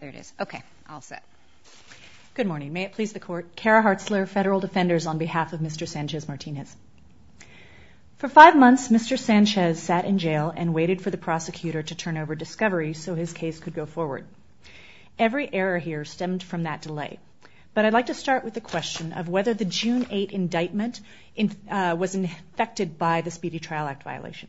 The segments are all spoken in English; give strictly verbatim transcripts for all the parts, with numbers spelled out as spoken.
There it is. Okay, all set. Good morning. May it please the Court. Kara Hartzler, Federal Defenders, on behalf of Mister Sanchez-Martinez. For five months, Mister Sanchez sat in jail and waited for the prosecutor to turn over discovery so his case could go forward. Every error here stemmed from that delay. But I'd like to start with the question of whether the June eighth indictment in, uh, was infected by the Speedy Trial Act violation.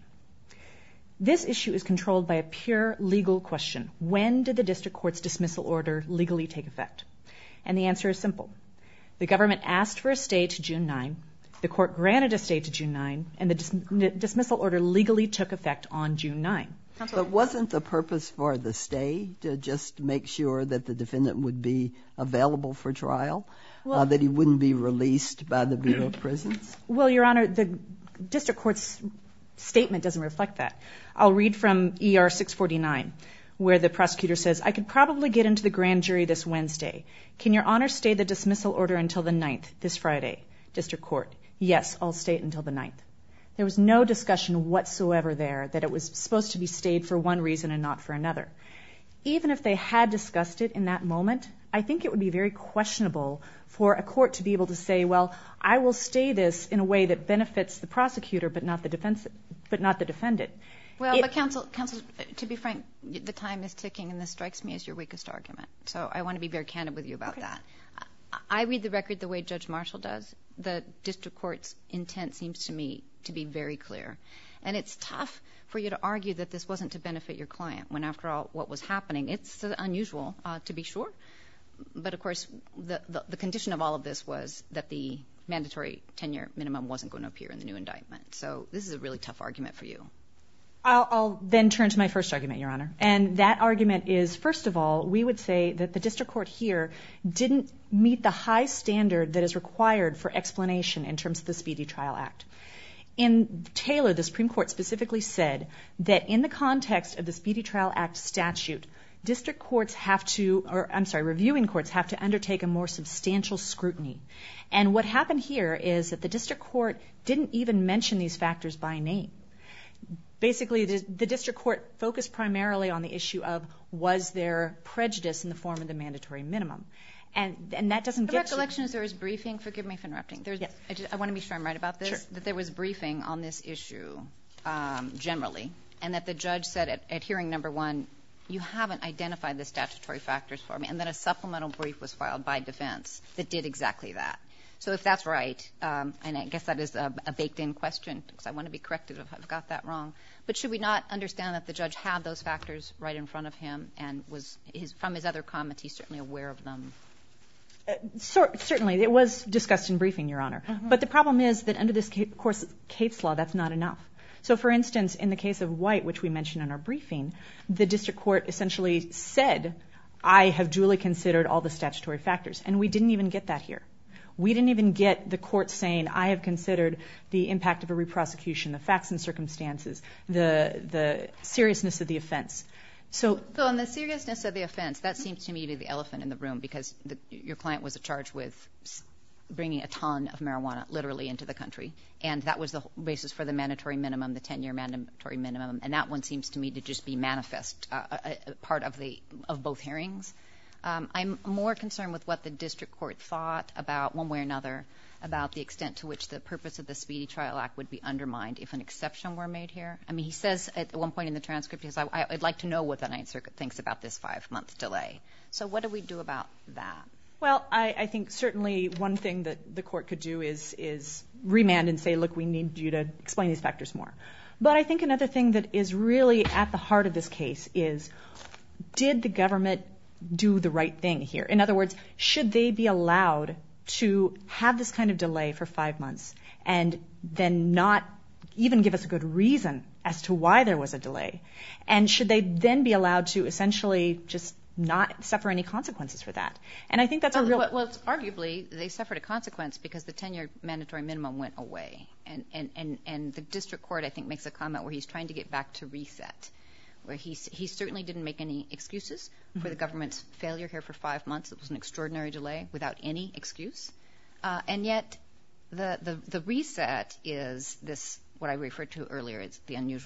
This issue is controlled by a pure legal question. When did the district court's dismissal order legally take effect? And the answer is simple. The government asked for a stay to June ninth. The court granted a stay to June ninth, and the dis- dismissal order legally took effect on June ninth. But wasn't the purpose for the stay to just make sure that the defendant would be available for trial, well, uh, that he wouldn't be released by the Bureau of Prisons? Well, Your Honor, the district court's statement doesn't reflect that. I'll read from E R six forty-nine, where the prosecutor says, I could probably get into the grand jury this Wednesday. Can Your Honor stay the dismissal order until the ninth, this Friday? District Court, yes, I'll stay it until the ninth. There was no discussion whatsoever there that it was supposed to be stayed for one reason and not for another. Even if they had discussed it in that moment, I think it would be very questionable for a court to be able to say, well, I will stay this in a way that benefits the prosecutor but not the defense, but not the defendant. Well, it, but counsel, counsel, to be frank, the time is ticking, and this strikes me as your weakest argument. So I want to be very candid with you about okay. that. I read the record the way Judge Marshall does. The district court's intent seems to me to be very clear. And it's tough for you to argue that this wasn't to benefit your client when, after all, what was happening, it's unusual, uh, to be sure. But, of course, the, the, the condition of all of this was that the mandatory ten-year minimum wasn't going to appear in the new indictment. So this is a really tough argument for you. I'll, I'll then turn to my first argument, Your Honor. And that argument is, first of all, we would say that the district court here didn't meet the high standard that is required for explanation in terms of the Speedy Trial Act. In Taylor, the Supreme Court specifically said that in the context of the Speedy Trial Act statute, district courts have to, or I'm sorry, reviewing courts have to undertake a more substantial scrutiny. And what happened here is that the district court didn't even mention these factors by name. Basically, the, the district court focused primarily on the issue of was there prejudice in the form of the mandatory minimum. And, and that doesn't the get recollection to... is there was briefing. Forgive me for interrupting. There's, yes. I, just, I want to be sure I'm right about this. Sure. That there was briefing on this issue um, generally, and that the judge said at, at hearing number one, you haven't identified the statutory factors for me, and then a supplemental brief was filed by defense that did exactly that. So if that's right, um, and I guess that is a, a baked-in question, because I want to be corrected if I've got that wrong, but should we not understand that the judge had those factors right in front of him and was, his, from his other comments, he's certainly aware of them? Uh, so, certainly. It was discussed in briefing, Your Honor. Mm-hmm. But the problem is that under this ca- course case law, that's not enough. So, for instance, in the case of White, which we mentioned in our briefing, the district court essentially said, I have duly considered all the statutory factors. And we didn't even get that here. We didn't even get the court saying, I have considered the impact of a reprosecution, the facts and circumstances, the the seriousness of the offense. So, so in the seriousness of the offense, that seems to me to be the elephant in the room, because the, your client was charged with bringing a ton of marijuana literally into the country, and that was the basis for the mandatory minimum, the ten-year mandatory minimum, and that one seems to me to just be manifest, uh, a, a part of the of both hearings. Um, I'm more concerned with what the district court thought about, one way or another, about the extent to which the purpose of the Speedy Trial Act would be undermined if an exception were made here. I mean, he says at one point in the transcript, he says, I, I'd like to know what the Ninth Circuit thinks about this five-month delay. So what do we do about that? Well, I, I think certainly one thing that the court could do is, is remand and say, look, we need you to explain these factors more. But I think another thing that is really at the heart of this case is, did the government do the right thing here? In other words, should they be allowed to have this kind of delay for five months and then not even give us a good reason as to why there was a delay? And should they then be allowed to essentially just not suffer any consequences for that? And I think that's well, a real... Well, well, arguably, they suffered a consequence because the ten-year mandatory minimum went away. And, and, and, and the district court, I think, makes a comment where he's trying to get back to reset, where he, he certainly didn't make any excuses mm-hmm. for the government's failure here for five months. It was an extraordinary delay without any excuse. Uh, and yet the, the, the reset is this, what I referred to earlier, it's the unusual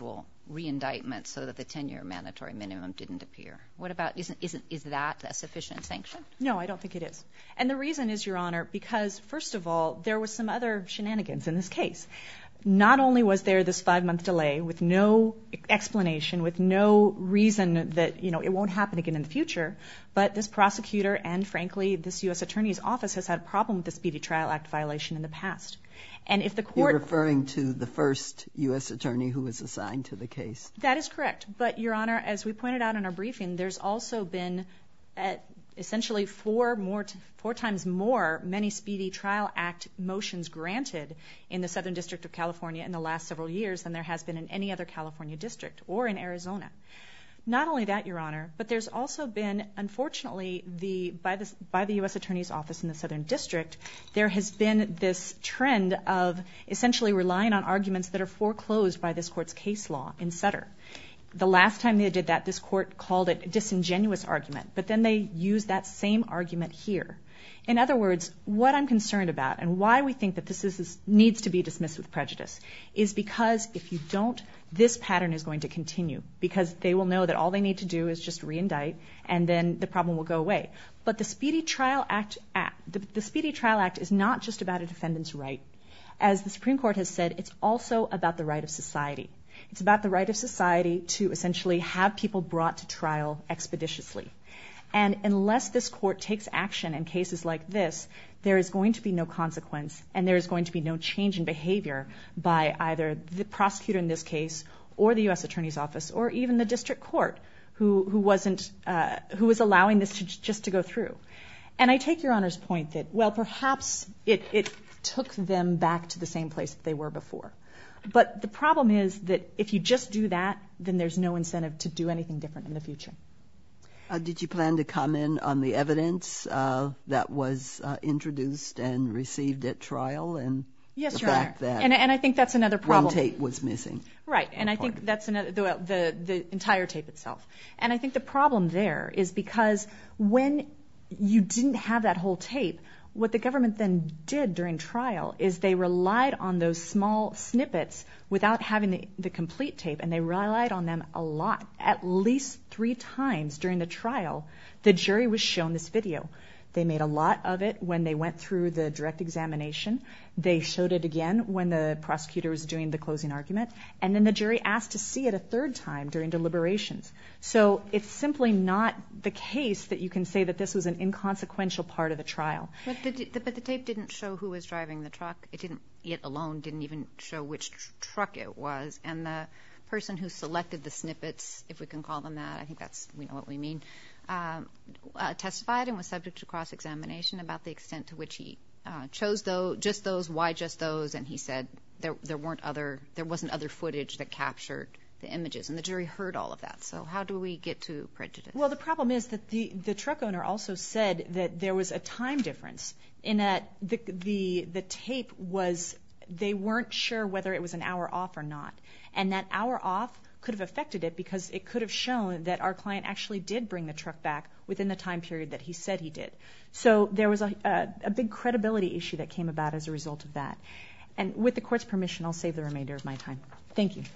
re-indictment so that the ten-year mandatory minimum didn't appear. What about, isn't, isn't, is that a sufficient sanction? No, I don't think it is. And the reason is, Your Honor, because, first of all, there was some other shenanigans in this case. Not only was there this five-month delay with no explanation, with no reason that, you know, it won't happen again in the future, but this prosecutor and, frankly, this U S Attorney's Office has had a problem with the Speedy Trial Act violation in the past. And if the court... You're referring to the first U S attorney who was assigned to the case. That is correct. But, Your Honor, as we pointed out in our briefing, there's also been at essentially four more, four times more many Speedy Trial Act motions granted in the Southern District of California in the last several years than there has been in any other California district or in Arizona. Not only that, Your Honor, but there's also been, unfortunately, the by the by the U S Attorney's Office in the Southern District, there has been this trend of essentially relying on arguments that are foreclosed by this court's case law in Sutter. The last time they did that, this court called it a disingenuous argument, but then they used that same argument here. In other words, what I'm concerned about and why we think that this is, needs to be dismissed with prejudice is because if you don't, this pattern is going to continue because they will know that all they need to do is just re-indict and then the problem will go away. But the Speedy Trial Act, the, the Speedy Trial Act is not just about a defendant's right. As the Supreme Court has said, it's also about the right of society. It's about the right of society to essentially have people brought to trial expeditiously. And unless this court takes action in cases like this, there is going to be no consequence and there is going to be no change in behavior by either the prosecutor in this case or the U S Attorney's Office or even the district court who, who wasn't, uh, who was allowing this to, just to go through. And I take Your Honor's point that, well, perhaps it, it took them back to the same place that they were before. But the problem is that if you just do that, then there's no incentive to do anything different in the future. Uh, did you plan to comment on the evidence uh, that was uh, introduced and received at trial and yes, the Your fact Honor. that and, and I think that's another problem. One tape was missing? Right, and I think that's another, the, the, the entire tape itself. And I think the problem there is because when you didn't have that whole tape, what the government then did during trial is they relied on those small snippets without having the, the complete tape, and they relied on them a lot. At least three times during the trial, the jury was shown this video. They made a lot of it when they went through the direct examination. They showed it again when the prosecutor was doing the closing argument. And then the jury asked to see it a third time during deliberations. So it's simply not the case that you can say that this was an inconsequential part of the trial. But the, the, but the tape didn't show who was driving the truck. It didn't, it alone didn't even show which tr- truck it was. And the person who selected the snippets, if we can call them that, I think that's, we know what we mean, Um, uh, testified and was subject to cross-examination about the extent to which he uh, chose those, just those, why just those, and he said there there weren't other, there wasn't other footage that captured the images, and the jury heard all of that. So how do we get to prejudice? Well, the problem is that the the truck owner also said that there was a time difference in that the the the tape was, they weren't sure whether it was an hour off or not, and that hour off could have affected it because it could have shown that our client actually did bring the truck back within the time period that he said he did. So there was a, a, a big credibility issue that came about as a result of that. And with the court's permission, I'll save the remainder of my time. Thank you.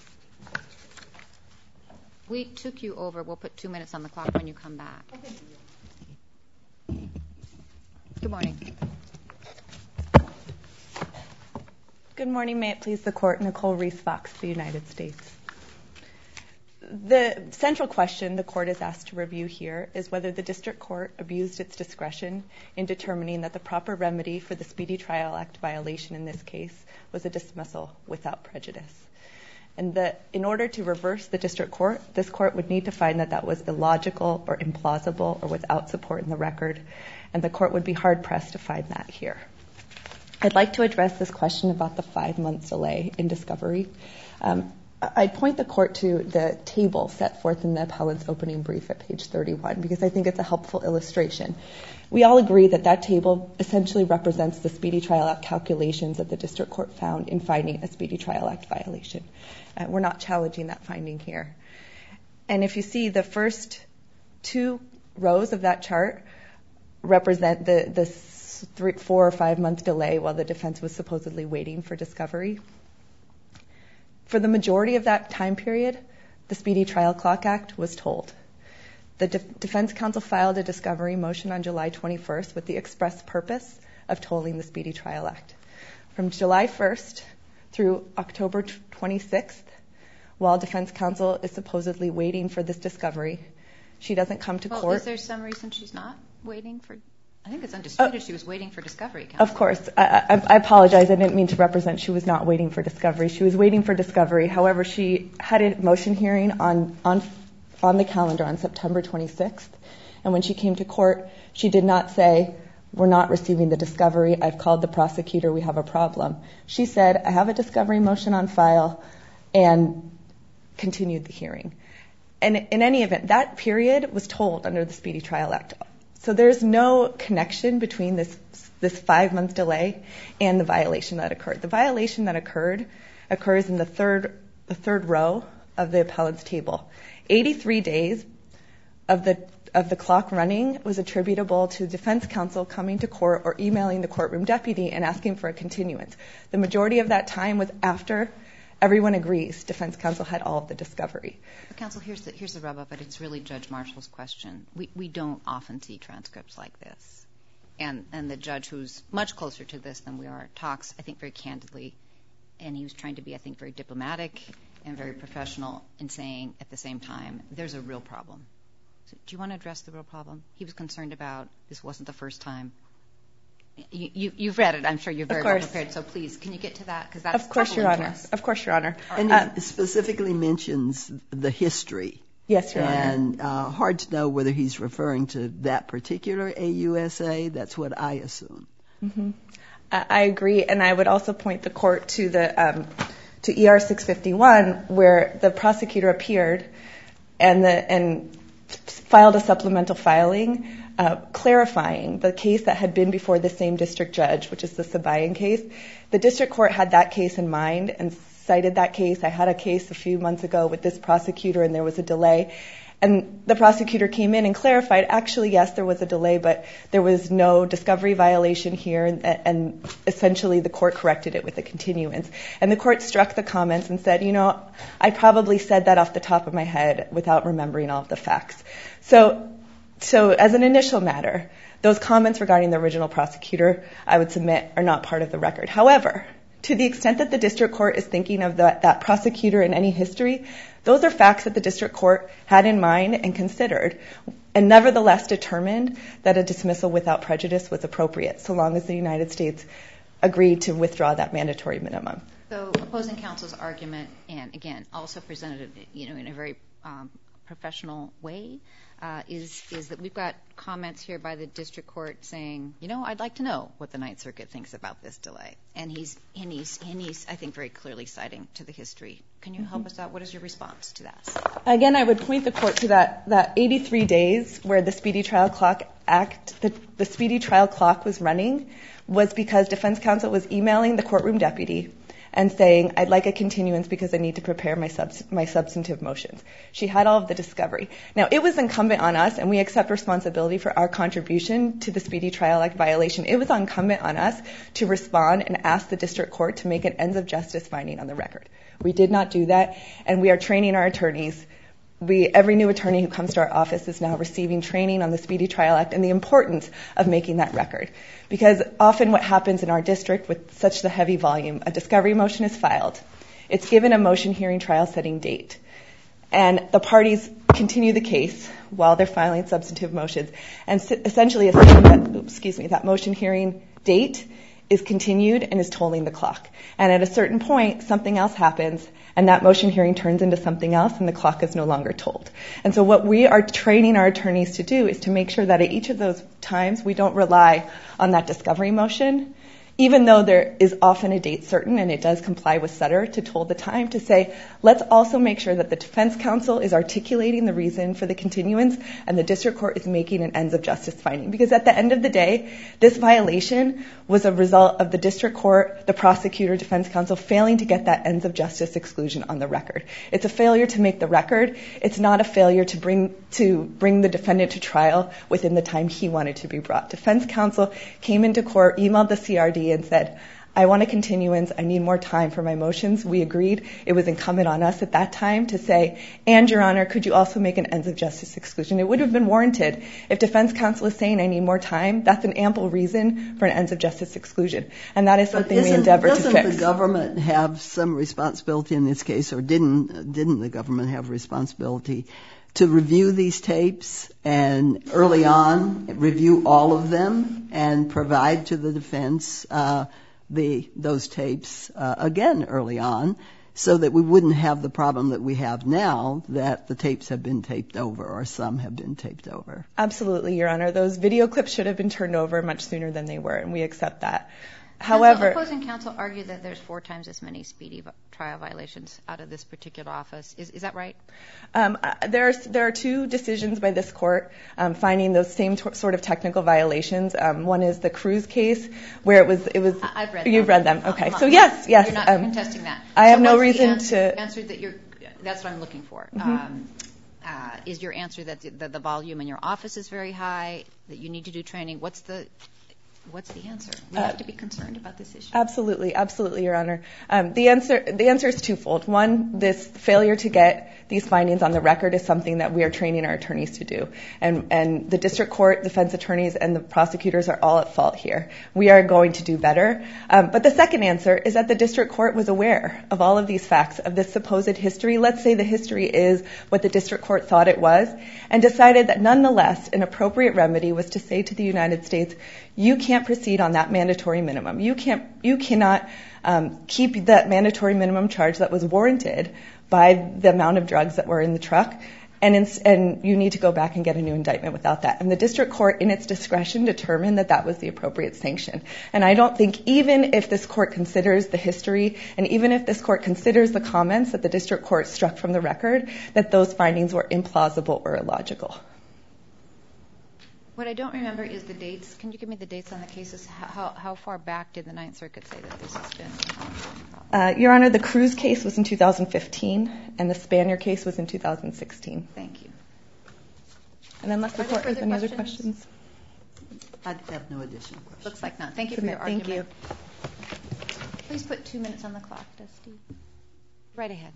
We took you over. We'll put two minutes on the clock when you come back. Good morning. Good morning. May it please the court. Nicole Reese-Fox, the United States. The central question the court is asked to review here is whether the district court abused its discretion in determining that the proper remedy for the Speedy Trial Act violation in this case was a dismissal without prejudice. And that in order to reverse the district court, this court would need to find that that was illogical or implausible or without support in the record, and the court would be hard-pressed to find that here. I'd like to address this question about the five months delay in discovery. Um, I'd point the court to the table set forth in the appellant's opening brief at page thirty-one because I think it's a helpful illustration. We all agree that that table essentially represents the Speedy Trial Act calculations that the district court found in finding a Speedy Trial Act violation. Uh, we're not challenging that finding here. And if you see the first two rows of that chart represent the, the three, four or five month delay while the defense was supposedly waiting for discovery. For the majority of that time period, the Speedy Trial Clock Act was told. The de- defense counsel filed a discovery motion on July twenty-first with the express purpose of tolling the Speedy Trial Act. From July first through October twenty-sixth, while defense counsel is supposedly waiting for this discovery, she doesn't come to well, court. Is there some reason she's not waiting for? I think it's undisputed. Uh, she was waiting for discovery. Counsel. Of course. I, I, I apologize. I didn't mean to represent she was not waiting for discovery. She was waiting for discovery. However, she had a motion hearing on on on the calendar on September twenty-sixth. And when she came to court, she did not say, we're not receiving the discovery. I've called the prosecutor. We have a problem. She said, I have a discovery motion on file, and continued the hearing. And in any event, that period was told under the Speedy Trial Act. So there's no connection between this this five-month delay and the violation that occurred. The violation that occurred occurs in the third the third row of the appellant's table. eighty-three days of the of the clock running was attributable to defense counsel coming to court or emailing the courtroom deputy and asking for a continuance. The majority of that time was after everyone agrees defense counsel had all of the discovery. But counsel, here's the, here's the rub of it. It's really Judge Marshall's question. We we don't often see transcripts like this. And and the judge, who's much closer to this than we are, talks, I think, very candidly. And he was trying to be, I think, very diplomatic and very professional in saying at the same time, there's a real problem. So do you want to address the real problem? He was concerned about this wasn't the first time. You, you, you've read it. I'm sure you're very well prepared. So please, can you get to that? Because that's of course, Your Honor. Of course, Your Honor. And um, it specifically mentions the history. Yes, Your Honor. And uh, hard to know whether he's referring to that particular A U S A. That's what I assume. Mm-hmm. I, I agree, and I would also point the court to the um, to E R six fifty-one, where the prosecutor appeared and the and filed a supplemental filing uh, clarifying the case that had been before the same district judge, which is the Sabayan case. The district court had that case in mind and cited that case. I had a case a few months ago with this prosecutor, and there was a delay. And the prosecutor came in and clarified, actually, yes, there was a delay, but there was no discovery violation here, and, and essentially the court corrected it with a continuance. And the court struck the comments and said, you know, I probably said that off the top of my head without remembering all of the facts. So, so as an initial matter, those comments regarding the original prosecutor, I would submit, are not part of the record. However, to the extent that the district court is thinking of that, that prosecutor in any history, those are facts that the district court had in mind and considered, and nevertheless determined that a dismissal without prejudice was appropriate, so long as the United States agreed to withdraw that mandatory minimum. So opposing counsel's argument, and again, also presented, you know, in a very um, professional way, uh, is is that we've got comments here by the district court saying, you know, I'd like to know what the Ninth Circuit thinks about this delay, and he's and he's and he's I think very clearly citing to the history. Can you help us out? What is your response to that? Again, I would point the court to that that eighty-three days where the Speedy Trial Clock Act, the, the Speedy Trial Clock was running, was because defense counsel was emailing the courtroom deputy and saying, I'd like a continuance because I need to prepare my subs- my substantive motions. She had all of the discovery. Now, it was incumbent on us, and we accept responsibility for our contribution to the Speedy Trial Act violation. It was incumbent on us to respond and ask the district court to make an ends of justice finding on the record. We did not do that, and we are training our attorneys. We, every new attorney who comes to our office is now receiving training on the Speedy Trial Act and the importance of making that record. Because often what happens in our district with such the heavy volume, a discovery motion is filed. It's given a motion hearing trial setting date. And the parties continue the case while they're filing substantive motions and essentially assume that, oops, excuse me, that motion hearing date is continued and is tolling the clock. And at a certain point, something else happens, and that motion hearing turns into something else, and the clock is no longer tolled. And so what we are training our attorneys to do is to make sure that at each of those times we don't rely on that discovery motion, even though there is often a date certain and it does comply with Sutter to toll the time, to say, let's also make sure that the defense counsel is articulating the reason for the continuance and the district court is making an ends of justice finding. Because at the end of the day, this violation was a result of the district court, the prosecutor, defense counsel failing to get that ends of justice exclusion on the record. It's a failure to make the record. It's not a failure to bring to bring the defendant to trial within the time he wanted to be brought. Defense counsel came into court, emailed the C R D, and said, I want a continuance. I need more time for my motions. We agreed it was incumbent on us at that time to say, and Your Honor, could you also make an ends of justice exclusion? It would have been warranted. If defense counsel is saying I need more time, that's an ample reason for an ends of justice exclusion. And that is something we endeavor to fix. Doesn't the government have some responsibility in this case, or didn't, didn't the government have responsibility to review these tapes and early on review all of them and provide to the defense uh, the those tapes uh, again early on, so that we wouldn't have the problem that we have now, that the tapes have been taped over, or some have been taped over? Absolutely, Your Honor. Those video clips should have been turned over much sooner than they were, and we accept that. However, counsel, opposing counsel argued that there's four times as many speedy trial violations out of this particular office. Is, is that right? Um, there's, there are two decisions by this court um, finding those same t- sort of technical violations. Um, one is the Cruz case, where it was it was. I've read You've them. read them, okay? Uh, So yes, yes. You're not um, contesting that. I so have no what's reason the answer, to answer that you're. That's what I'm looking for. Mm-hmm. Um, uh, is your answer that the, the, the volume in your office is very high, that you need to do training? What's the What's the answer? We have to be concerned about this issue. Absolutely, absolutely, Your Honor. Um, the answer, the answer is twofold. One, this failure to get these findings on the record is something that we are training our attorneys to do, and and the district court, defense attorneys, and the prosecutors are all at fault here. We are going to do better. Um, but the second answer is that the district court was aware of all of these facts, of this supposed history. Let's say the history is what the district court thought it was, and decided that nonetheless an appropriate remedy was to say to the United States, you can't proceed on that mandatory minimum. You can't, you cannot um, keep that mandatory minimum charge that was warranted by the amount of drugs that were in the truck, and in, and you need to go back and get a new indictment without that. And the district court, in its discretion, determined that that was the appropriate sanction. And I don't think, even if this court considers the history, and even if this court considers the comments that the district court struck from the record, that those findings were implausible or illogical. What I don't remember is the dates. Can you give me the dates on the cases? How, how far back did the Ninth Circuit say that this has been? Uh, Your Honor, the Cruz case was in two thousand fifteen, and the Spanier case was in two thousand sixteen. Thank you. And unless the Are court there has any other questions? questions. I have no additional questions. Looks like not. Thank you for Submit. your Thank argument. you. Please put two minutes on the clock, Dusty. Right ahead.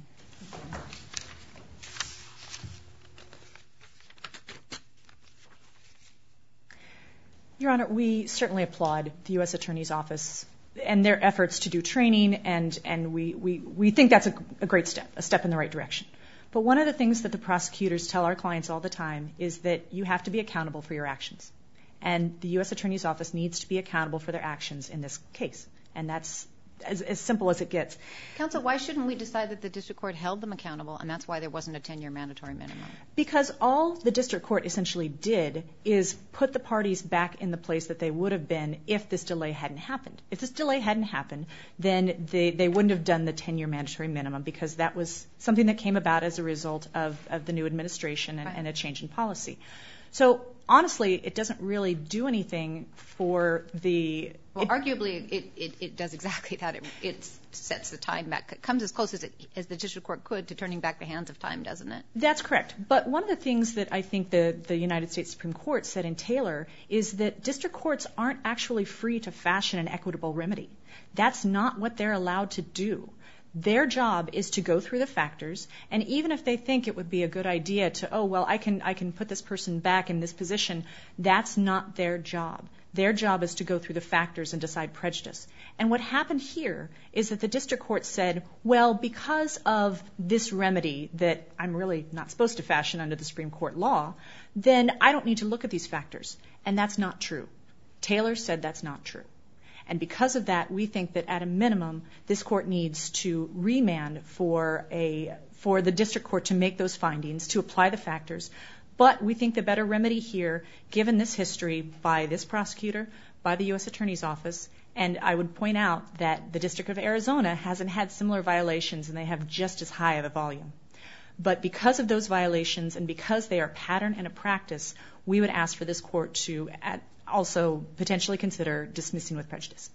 Your Honor, we certainly applaud the U S Attorney's Office and their efforts to do training, and, and we, we, we think that's a, a great step, a step in the right direction. But one of the things that the prosecutors tell our clients all the time is that you have to be accountable for your actions. And the U S Attorney's Office needs to be accountable for their actions in this case. And that's as, as simple as it gets. Counsel, why shouldn't we decide that the district court held them accountable, and that's why there wasn't a ten-year mandatory minimum? Because all the district court essentially did is put the parties back in the place that they would have been if this delay hadn't happened. If this delay hadn't happened, then they, they wouldn't have done the ten-year mandatory minimum, because that was something that came about as a result of, of the new administration and, right. and a change in policy. So honestly, it doesn't really do anything for the... Well, it, arguably, it, it, it does exactly that. It, it sets the time back. It comes as close as, it, as the district court could to turning back the hands of time, doesn't it? That's correct. But one of the things that I think the, the United States Supreme Court said in Taylor is that district courts aren't actually free to fashion an equitable remedy. That's not what they're allowed to do. Their job is to go through the factors, and even if they think it would be a good idea to, oh, well, I can I can put this person back in this position, that's not their job. Their job is to go through the factors and decide prejudice. And what happened here is that the district court said, well, because of this remedy that I'm really not supposed to fashion under the Supreme Court law, then I don't need to look at these factors. And that's not true. Taylor said that's not true. And because of that, we think that at a minimum, this court needs to remand for a for the district court to make those findings, to apply the factors. But we think the better remedy here, given this history by this prosecutor, by the U S Attorney's Office, and I would point out that the District of Arizona hasn't had similar violations, and they have just as high of a volume. But because of those violations and because they are pattern and a practice, we would ask for this court to at also potentially consider dismissing with prejudice.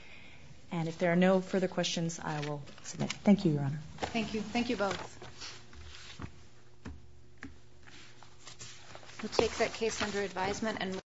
And if there are no further questions, I will submit. Thank you, Your Honor. Thank you. Thank you both. We'll take that case under advisement and